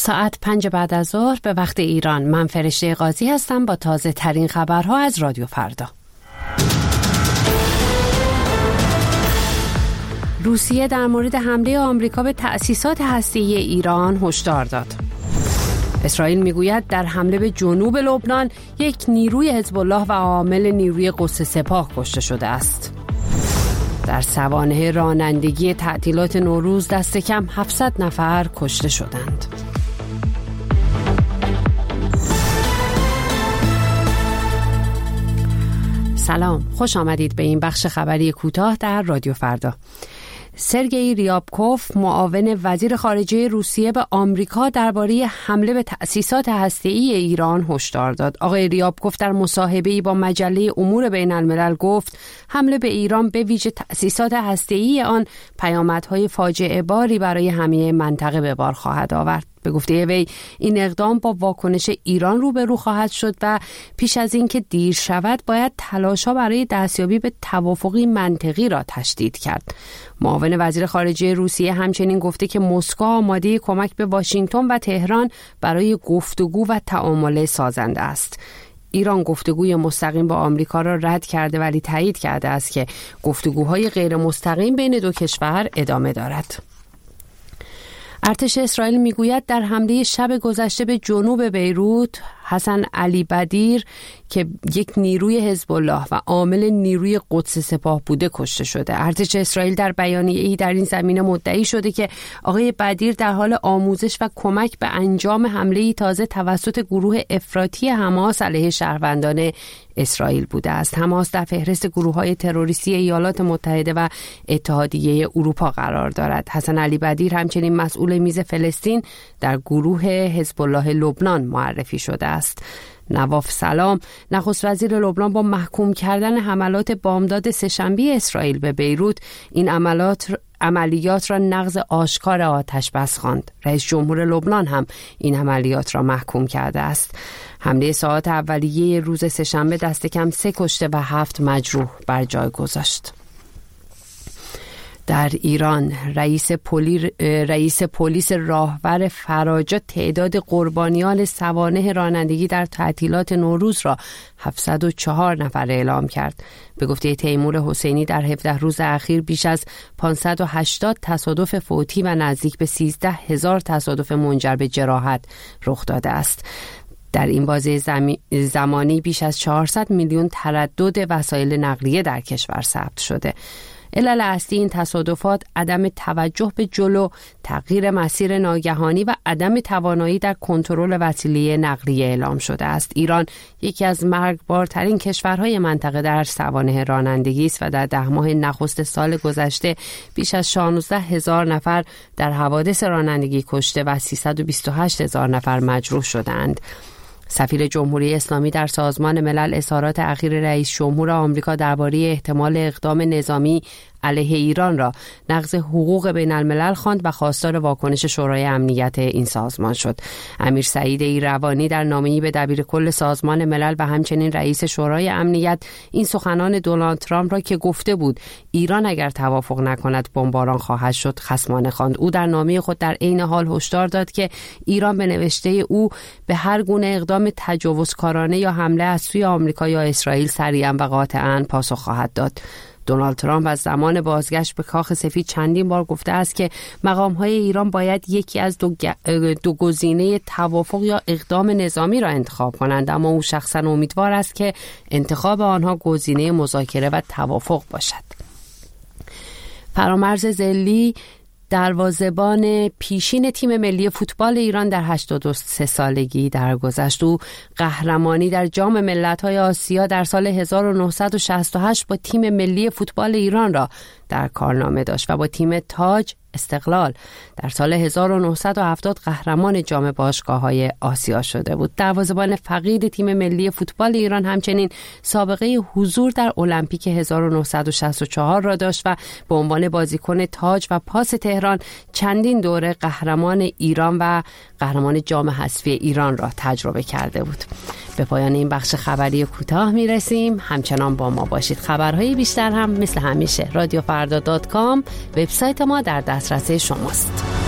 ساعت 5 بعد از ظهر به وقت ایران. من فرشته قاضی هستم با تازه ترین خبرها از رادیو فردا. روسیه در مورد حمله آمریکا به تأسیسات هسته‌ای ایران هشدار داد. اسرائیل میگوید در حمله به جنوب لبنان یک نیروی حزب الله و عامل نیروی قدس سپاه کشته شده است. در سوانح رانندگی تعطیلات نوروز دست کم 700 نفر کشته شدند. سلام، خوش آمدید به این بخش خبری کوتاه در رادیو فردا. سرگئی ریابکوف، معاون وزیر خارجه روسیه به آمریکا، درباره حمله به تأسیسات هسته‌ای ایران هشدار داد. آقای ریابکوف در مصاحبه‌ای با مجله امور بین الملل گفت حمله به ایران به ویژه تأسیسات هسته‌ای آن پیامدهای فاجعه باری برای همه منطقه به بار خواهد آورد. به گفته وی این اقدام با واکنش ایران روبرو خواهد شد و پیش از اینکه دیر شود باید تلاش‌ها برای دستیابی به توافقی منطقی را تشدید کرد. معاون وزیر خارجه روسیه همچنین گفته که مسکو آماده کمک به واشنگتن و تهران برای گفتگو و تعامل سازنده است. ایران گفتگوی مستقیم با آمریکا را رد کرده ولی تایید کرده است که گفتگوهای غیر مستقیم بین دو کشور ادامه دارد. ارتش اسرائیل میگوید در حمله شب گذشته به جنوب بیروت حسن علی بدیر که یک نیروی حزب الله و عامل نیروی قدس سپاه بوده کشته شده. ارتش اسرائیل در بیانیه‌ای در این زمینه مدعی شده که آقای بدیر در حال آموزش و کمک به انجام حمله‌ای تازه توسط گروه افراطی حماس علیه شهروندان اسرائیل بوده است. حماس در فهرست گروه‌های تروریستی ایالات متحده و اتحادیه اروپا قرار دارد. حسن علی بدیر همچنین مسئول میز فلسطین در گروه حزب الله لبنان معرفی شده است. نواف سلام، نخست وزیر لبنان، با محکوم کردن حملات بامداد سه‌شنبه اسرائیل به بیروت این عملیات را نقض آشکار آتش بس خواند. رئیس جمهور لبنان هم این عملیات را محکوم کرده است. حمله ساعات اولیه روز سه‌شنبه دست کم 3 کشته و 7 مجروح بر جای گذاشت. در ایران رئیس پلیس راهور فراجا تعداد قربانیان سوانح رانندگی در تعطیلات نوروز را 704 نفر اعلام کرد. به گفته تیمور حسینی در 17 روز اخیر بیش از 580 تصادف فوتی و نزدیک به 13,000 تصادف منجر به جراحت رخ داده است. در این بازه زمانی بیش از 400 میلیون تردد وسایل نقلیه در کشور ثبت شده. علل اصلی این تصادفات عدم توجه به جلو، تغییر مسیر ناگهانی و عدم توانایی در کنترل وسیله نقلیه اعلام شده است. ایران یکی از مرگبارترین کشورهای منطقه در سوانح رانندگی است و در 10 ماه نخست سال گذشته بیش از 16,000 نفر در حوادث رانندگی کشته و 328,000 نفر مجروح شدند. سفیر جمهوری اسلامی در سازمان ملل اظهارات اخیر رئیس جمهور آمریکا درباره احتمال اقدام نظامی علیه ایران را نقض حقوق بین الملل خواند و خواستار واکنش شورای امنیت این سازمان شد. امیر سعید ایروانی در نامه‌ای به دبیر کل سازمان ملل و همچنین رئیس شورای امنیت این سخنان دونالد ترامپ را که گفته بود ایران اگر توافق نکند بمباران خواهد شد خصمانه خواند. او در نامه خود در عین حال هشدار داد که ایران به نوشته او به هر گونه اقدام تجاوزکارانه یا حمله از سوی آمریکا یا اسرائیل سریعا و قاطعاً پاسخ خواهد داد. دونالد ترامپ از زمان بازگشت به کاخ سفید چندین بار گفته است که مقام‌های ایران باید یکی از دو گزینه توافق یا اقدام نظامی را انتخاب کنند، اما او شخصا امیدوار است که انتخاب آنها گزینه مذاکره و توافق باشد. فرامرز ضلی، دروازه‌بان پیشین تیم ملی فوتبال ایران در 83 سالگی درگذشت. او قهرمانی در جام ملت‌های آسیا در سال 1968 با تیم ملی فوتبال ایران را در کارنامه داشت و با تیم تاج استقلال در سال 1970 قهرمان جام باشگاه‌های آسیا شده بود. دروازه‌بان فقید تیم ملی فوتبال ایران همچنین سابقه حضور در المپیک 1964 را داشت و به عنوان بازیکن تاج و پاس تهران چندین دوره قهرمان ایران و قهرمان جام حذفی ایران را تجربه کرده بود. به پایان این بخش خبری کوتاه میرسیم. همچنان با ما باشید. خبرهای بیشتر هم مثل همیشه رادیوفردا.com وبسایت ما در دسترس شماست.